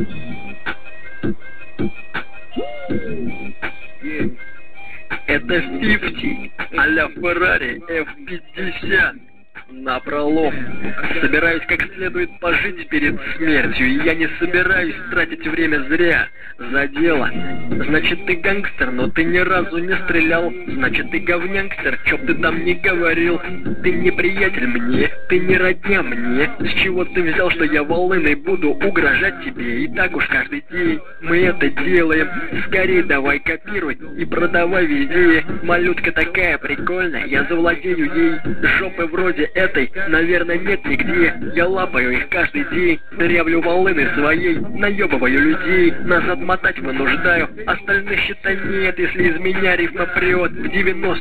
Это 50 а-ля Ferrari F50 напролом. Собираюсь как следует пожить перед смертью, и я не собираюсь тратить время зря. За дело. Значит, ты гангстер, но ты ни разу не стрелял. Значит, ты говнянгстер, чё б ты там не говорил. Ты не приятель мне, ты не родня мне. С чего ты взял, что я волыной буду угрожать тебе? И так уж каждый день мы это делаем. Скорей давай копируй и продавай везде. Малютка такая прикольная, я завладею ей. Жопы вроде этой, наверное, нет нигде. Я лапаю их каждый день, дырявлю волыны своей, наебываю людей. Назад мотать вынуждаю, остальных счета нет, если из меня рифма прет. В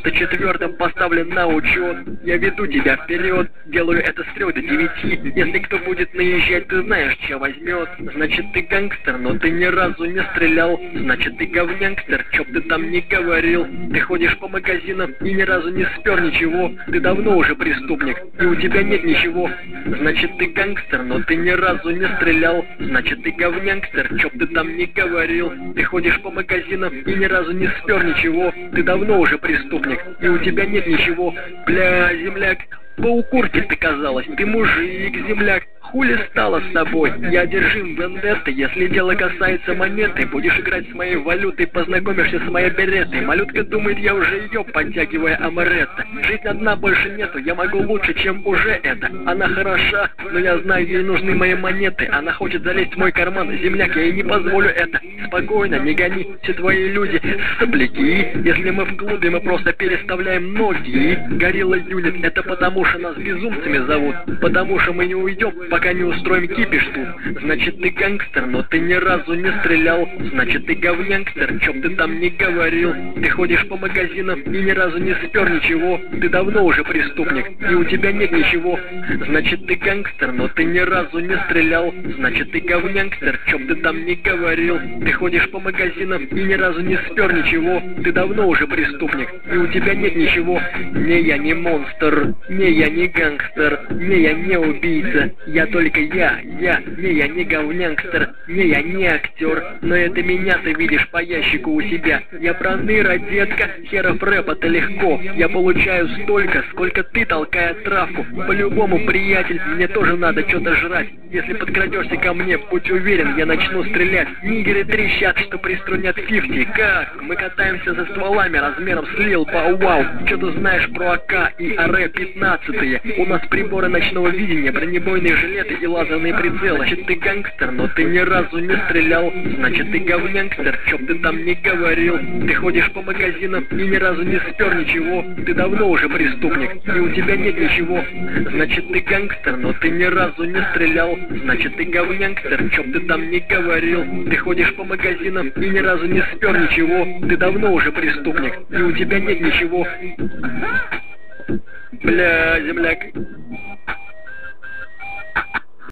94-м поставлен на учет. Я веду тебя вперед, делаю это с 3 до 9. Если кто будет наезжать, ты знаешь, что возьмет. Значит, ты гангстер, но ты ни разу не стрелял. Значит, ты говнянгстер, чё б ты там не говорил. Ты ходишь по магазинам и ни разу не спер ничего. Ты давно уже преступник, и у тебя нет ничего. Значит, ты гангстер, но ты ни разу не стрелял. Значит, ты говнянгстер, чё б ты там не говорил. Ты ходишь по магазинам и ни разу не спер ничего. Ты давно уже преступник, и у тебя нет ничего. Бля, земляк, по укурке ты казалось, ты мужик, земляк. Хули стало с тобой? Я одержим вендеттой. Если дело касается монеты, будешь играть с моей валютой, познакомишься с моей беретой. Малютка думает, я уже ее, подтягивая амаретто. Жизнь одна, больше нету, я могу лучше, чем уже это. Она хороша, но я знаю, ей нужны мои монеты. Она хочет залезть в мой карман, земляк, я ей не позволю это. Спокойно, не гони, все твои люди сопляки. Если мы в клубе, мы просто переставляем ноги. Горилла юнит, это потому что нас безумцами зовут. Потому что мы не уйдем, пока не устроим кипиш тут. Значит, ты гангстер, но ты ни разу не стрелял. Значит, ты говнянгстер, чё б ты там не говорил. Ты ходишь по магазинам и ни разу не спер ничего. Ты давно уже преступник, и у тебя нет ничего. Значит, ты гангстер, но ты ни разу не стрелял. Значит, ты говнянгстер, чё б ты там не говорил. Ты ходишь по магазинам и ни разу не спер ничего. Ты давно уже преступник, и у тебя нет ничего. Не, я не монстр, не, я не гангстер, не, я не убийца. Я только я не говнянгстер, не, я не актер. Но это меня ты видишь по ящику у себя. Я проныра, детка, херов рэп, это легко. Я получаю столько, сколько ты, толкая травку. По-любому, приятель, мне тоже надо что-то жрать. Если подкрадешься ко мне, будь уверен, я начну стрелять. Нигеры трещат, что приструнят 50. Как? Мы катаемся за стволами размером с Лил Пау-Вау. Что ты знаешь про АК и АР-15? У нас приборы ночного видения, бронебойные жилеты и лазерные прицелы. Значит, ты гангстер, но ты ни разу не стрелял. Значит, ты говнянгстер, чё б ты там не говорил. Ты ходишь по магазинам и ни разу не спер ничего. Ты давно уже преступник, и у тебя нет ничего. Значит, ты гангстер, но ты ни разу не стрелял. Значит, ты говнянгстер, чё б ты там не говорил. Ты ходишь по магазинам и ни разу не спер ничего. Ты давно уже преступник, и у тебя нет ничего. Бля, земляк.